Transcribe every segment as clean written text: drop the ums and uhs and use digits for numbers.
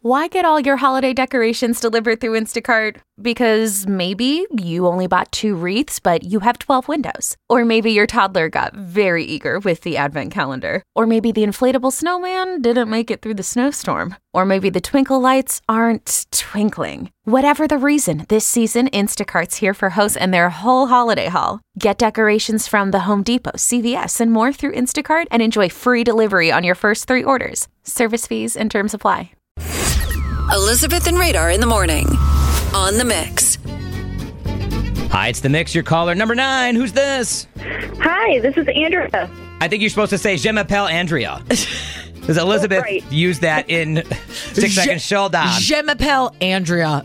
Why get all your holiday decorations delivered through Instacart? Because maybe you only bought 2 wreaths, but you have 12 windows. Or maybe your toddler got very eager with the advent calendar. Or maybe the inflatable snowman didn't make it through the snowstorm. Or maybe the twinkle lights aren't twinkling. Whatever the reason, this season, Instacart's here for hosts and their whole holiday haul. Get decorations from the Home Depot, CVS, and more through Instacart and enjoy free delivery on your first 3 orders. Service fees and terms apply. Elizabeth and Radar in the morning on The Mix. Hi, it's The Mix. Your caller number 9. Who's this? Hi, this is Andrea. I think you're supposed to say Je m'appelle Andrea. Because Elizabeth used that in 6 Second Showdown. Je m'appelle Andrea.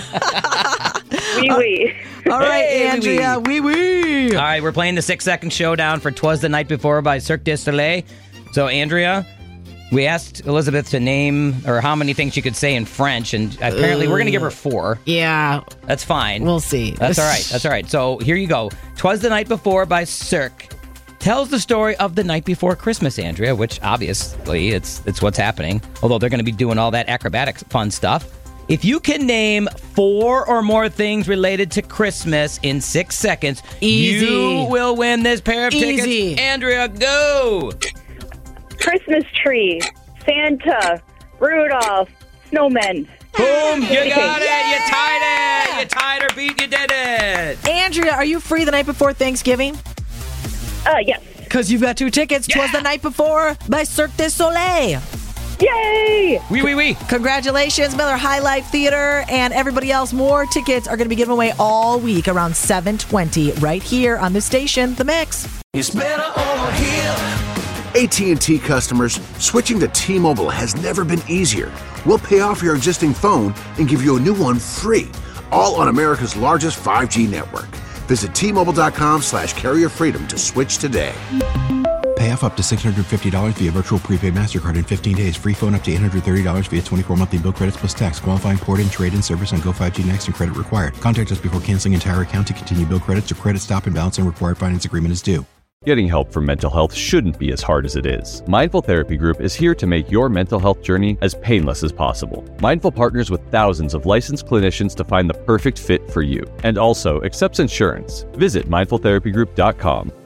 Oui, oui. All right, Hey, Andrea. Oui, oui. All right, we're playing the 6 Second Showdown for 'Twas the Night Before by Cirque du Soleil. So, Andrea, we asked Elizabeth to name or how many things she could say in French, and apparently we're going to give her 4. Yeah. That's fine. We'll see. That's all right. That's all right. So here you go. 'Twas the Night Before by Cirque tells the story of the night before Christmas, Andrea, which obviously it's what's happening, although they're going to be doing all that acrobatic fun stuff. If you can name 4 or more things related to Christmas in 6 seconds, Easy. you will win this pair of Easy. tickets. Andrea, go! Christmas tree, Santa, Rudolph, snowmen. Boom! You got it! You tied it! You tied or beat, you did it! Andrea, are you free the night before Thanksgiving? Yes. Because you've got 2 tickets. Yeah. 'Twas the Night Before by Cirque du Soleil. Yay! Oui, oui, oui. Congratulations, Miller High Life Theater, and everybody else. More tickets are going to be given away all week around 7:20 right here on this station, The Mix. It's better over here. AT&T customers, switching to T-Mobile has never been easier. We'll pay off your existing phone and give you a new one free, all on America's largest 5G network. Visit T-Mobile.com/carrier freedom to switch today. Pay off up to $650 via virtual prepaid MasterCard in 15 days. Free phone up to $830 via 24 monthly bill credits plus tax. Qualifying port-in, trade-in service on Go 5G Next and credit required. Contact us before canceling entire account to continue bill credits or credit stop and balance and required finance agreement is due. Getting help for mental health shouldn't be as hard as it is. Mindful Therapy Group is here to make your mental health journey as painless as possible. Mindful partners with thousands of licensed clinicians to find the perfect fit for you, and also accepts insurance. Visit mindfultherapygroup.com.